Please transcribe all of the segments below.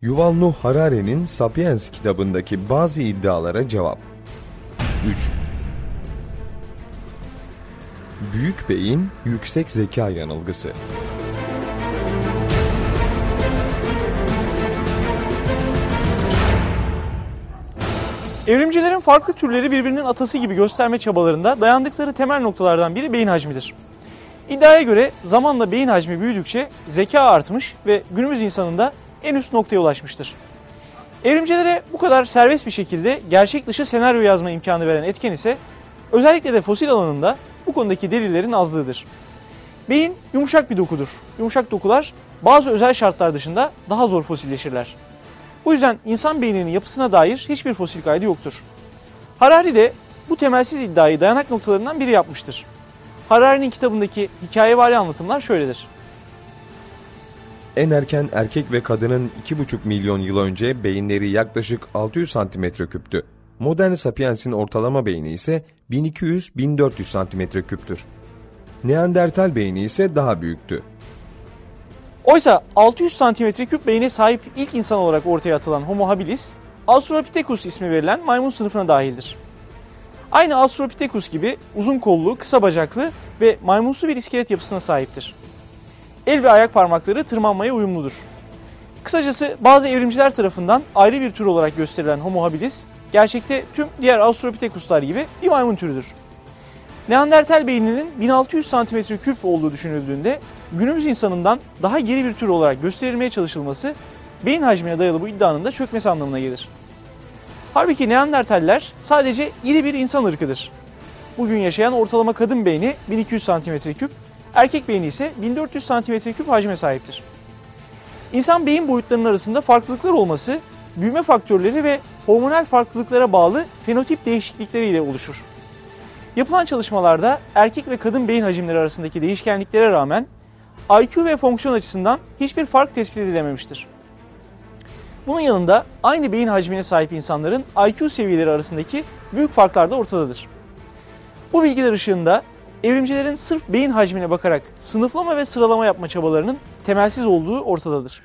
Yuval Noah Harari'nin Sapiens kitabındaki bazı iddialara cevap. 3. Büyük beyin, yüksek zeka yanılgısı. Evrimcilerin farklı türleri birbirinin atası gibi gösterme çabalarında dayandıkları temel noktalardan biri beyin hacmidir. İddiaya göre zamanla beyin hacmi büyüdükçe zeka artmış ve günümüz insanında en üst noktaya ulaşmıştır. Evrimcilere bu kadar serbest bir şekilde gerçek dışı senaryo yazma imkanı veren etken ise özellikle de fosil alanında bu konudaki delillerin azlığıdır. Beyin yumuşak bir dokudur. Yumuşak dokular bazı özel şartlar dışında daha zor fosilleşirler. Bu yüzden insan beyninin yapısına dair hiçbir fosil kaydı yoktur. Harari de bu temelsiz iddiayı dayanak noktalarından biri yapmıştır. Harari'nin kitabındaki hikayevari anlatımlar şöyledir. En erken erkek ve kadının 2,5 milyon yıl önce beyinleri yaklaşık 600 cm3'tü. Modern Sapiens'in ortalama beyni ise 1200-1400 cm3'tür. Neandertal beyni ise daha büyüktü. Oysa 600 cm3 beyne sahip ilk insan olarak ortaya atılan Homo habilis, Australopithecus ismi verilen maymun sınıfına dahildir. Aynı Australopithecus gibi uzun kollu, kısa bacaklı ve maymunsu bir iskelet yapısına sahiptir. El ve ayak parmakları tırmanmaya uyumludur. Kısacası bazı evrimciler tarafından ayrı bir tür olarak gösterilen Homo habilis, gerçekte tüm diğer Australopithecuslar gibi bir maymun türüdür. Neandertal beyninin 1600 cm3 olduğu düşünüldüğünde günümüz insanından daha geri bir tür olarak gösterilmeye çalışılması beyin hacmine dayalı bu iddianın da çökmesi anlamına gelir. Halbuki Neandertaller sadece iri bir insan ırkıdır. Bugün yaşayan ortalama kadın beyni 1200 cm3, erkek beyni ise 1400 cm3 hacme sahiptir. İnsan beyin boyutlarının arasında farklılıklar olması, büyüme faktörleri ve hormonal farklılıklara bağlı fenotip değişiklikleriyle oluşur. Yapılan çalışmalarda erkek ve kadın beyin hacimleri arasındaki değişkenliklere rağmen IQ ve fonksiyon açısından hiçbir fark tespit edilememiştir. Bunun yanında aynı beyin hacmine sahip insanların IQ seviyeleri arasındaki büyük farklar da ortadadır. Bu bilgiler ışığında evrimcilerin sırf beyin hacmine bakarak sınıflama ve sıralama yapma çabalarının temelsiz olduğu ortadadır.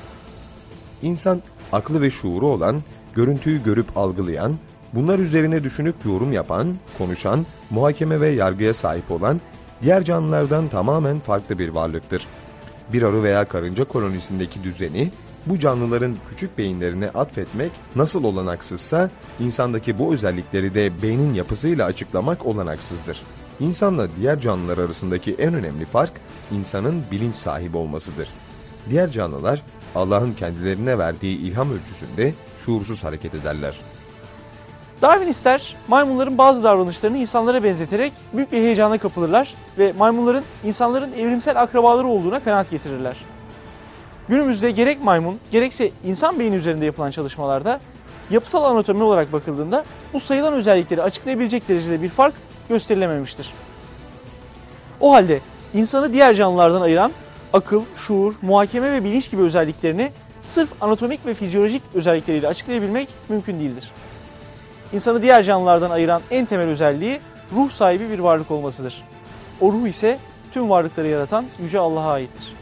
İnsan aklı ve şuuru olan, görüntüyü görüp algılayan, bunlar üzerine düşünüp yorum yapan, konuşan, muhakeme ve yargıya sahip olan, diğer canlılardan tamamen farklı bir varlıktır. Bir arı veya karınca kolonisindeki düzeni, bu canlıların küçük beyinlerine atfetmek nasıl olanaksızsa, insandaki bu özellikleri de beynin yapısıyla açıklamak olanaksızdır. İnsanla diğer canlılar arasındaki en önemli fark, insanın bilinç sahibi olmasıdır. Diğer canlılar, Allah'ın kendilerine verdiği ilham ölçüsünde şuursuz hareket ederler. Darwinistler maymunların bazı davranışlarını insanlara benzeterek büyük bir heyecana kapılırlar ve maymunların insanların evrimsel akrabaları olduğuna kanaat getirirler. Günümüzde gerek maymun gerekse insan beyni üzerinde yapılan çalışmalarda yapısal anatomi olarak bakıldığında bu sayılan özellikleri açıklayabilecek derecede bir fark gösterilememiştir. O halde insanı diğer canlılardan ayıran akıl, şuur, muhakeme ve bilinç gibi özelliklerini sırf anatomik ve fizyolojik özellikleriyle açıklayabilmek mümkün değildir. İnsanı diğer canlılardan ayıran en temel özelliği ruh sahibi bir varlık olmasıdır. O ruh ise tüm varlıkları yaratan Yüce Allah'a aittir.